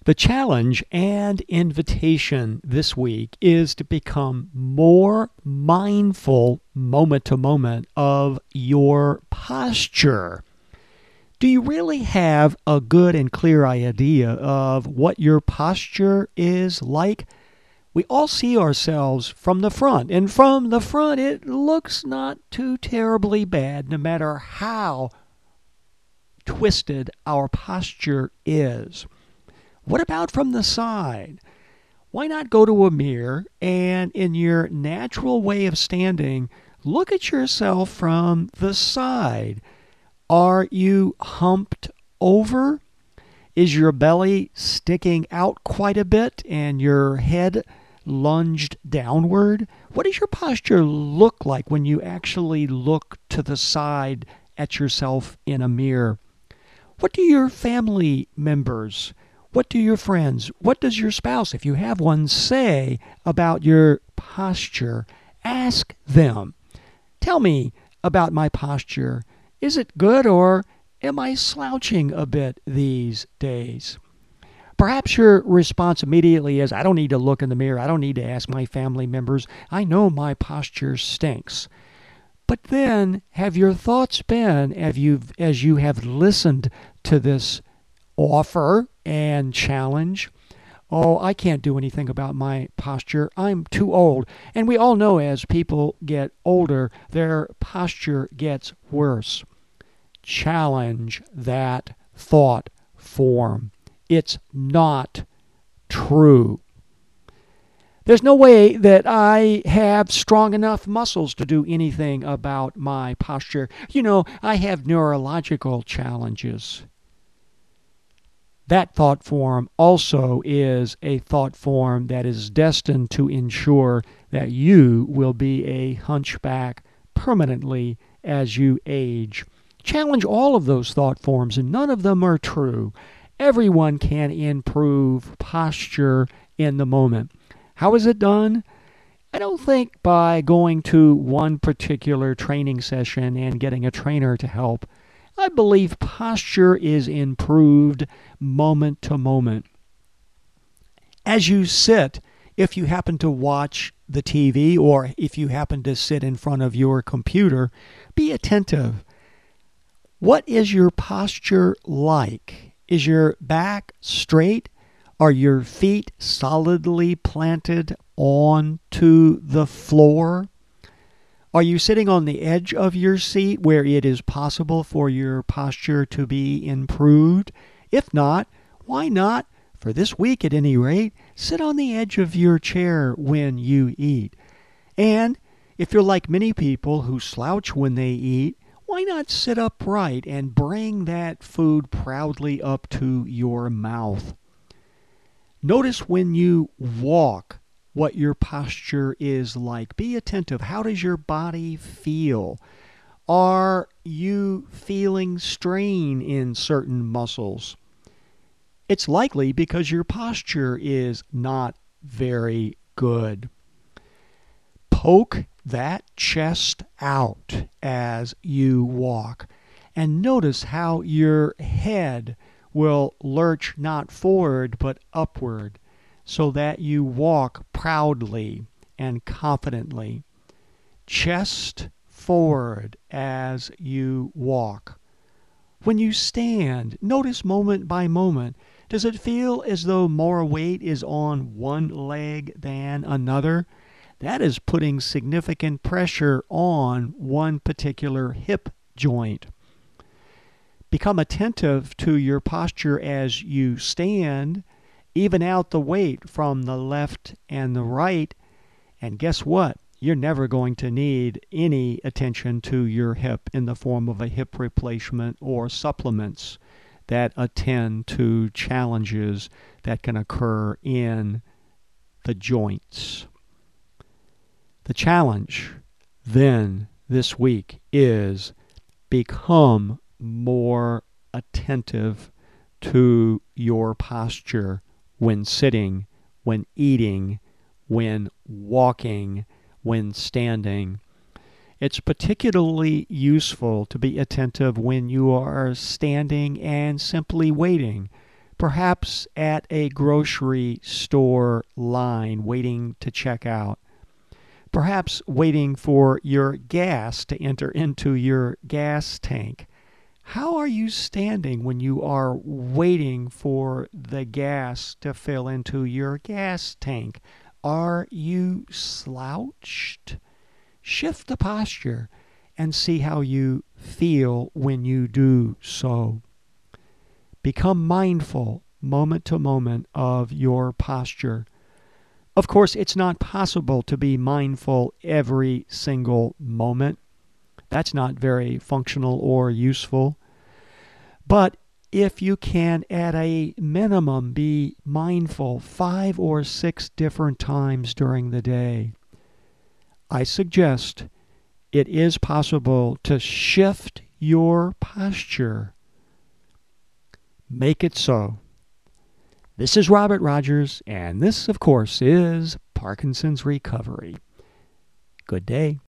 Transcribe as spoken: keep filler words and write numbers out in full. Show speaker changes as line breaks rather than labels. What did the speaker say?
The challenge and invitation this week is to become more mindful moment to moment of your posture. Do you really have a good and clear idea of what your posture is like? We all see ourselves from the front, and from the front it looks not too terribly bad, no matter how twisted our posture is. What about from the side? Why not go to a mirror and, in your natural way of standing, look at yourself from the side? Are you humped over? Is your belly sticking out quite a bit and your head lunged downward? What does your posture look like when you actually look to the side at yourself in a mirror? What do your family members, what do your friends, what does your spouse, if you have one, say about your posture? Ask them. Tell me about my posture. Is it good, or am I slouching a bit these days? Perhaps your response immediately is, I don't need to look in the mirror. I don't need to ask my family members. I know my posture stinks. But then, have your thoughts been, have you, as you have listened to this offer and challenge, oh, I can't do anything about my posture. I'm too old. And we all know as people get older, their posture gets worse. Challenge that thought form. It's not true. There's no way that I have strong enough muscles to do anything about my posture. You know, I have neurological challenges. That thought form also is a thought form that is destined to ensure that you will be a hunchback permanently as you age. Challenge all of those thought forms, and none of them are true. Everyone can improve posture in the moment. How is it done? I don't think by going to one particular training session and getting a trainer to help. I believe posture is improved moment to moment. As you sit, if you happen to watch the T V or if you happen to sit in front of your computer, be attentive. What is your posture like? Is your back straight? Are your feet solidly planted onto the floor? Are you sitting on the edge of your seat where it is possible for your posture to be improved? If not, why not, for this week at any rate, sit on the edge of your chair when you eat? And if you're like many people who slouch when they eat, why not sit upright and bring that food proudly up to your mouth? Notice when you walk what your posture is like. Be attentive. How does your body feel? Are you feeling strain in certain muscles? It's likely because your posture is not very good. Poke that chest out as you walk, and notice how your head will lurch not forward but upward, so that you walk proudly and confidently. Chest forward as you walk. When you stand, notice moment by moment. Does it feel as though more weight is on one leg than another? That is putting significant pressure on one particular hip joint. Become attentive to your posture as you stand. Even out the weight from the left and the right. And guess what? You're never going to need any attention to your hip in the form of a hip replacement or supplements that attend to challenges that can occur in the joints. The challenge then this week is become more attentive to your posture when sitting, when eating, when walking, when standing. It's particularly useful to be attentive when you are standing and simply waiting, perhaps at a grocery store line waiting to check out, perhaps waiting for your gas to enter into your gas tank. How are you standing when you are waiting for the gas to fill into your gas tank? Are you slouched? Shift the posture and see how you feel when you do so. Become mindful moment to moment of your posture. Of course, it's not possible to be mindful every single moment. That's not very functional or useful. But if you can, at a minimum, be mindful five or six different times during the day, I suggest it is possible to shift your posture. Make it so. This is Robert Rogers, and this, of course, is Parkinson's Recovery. Good day.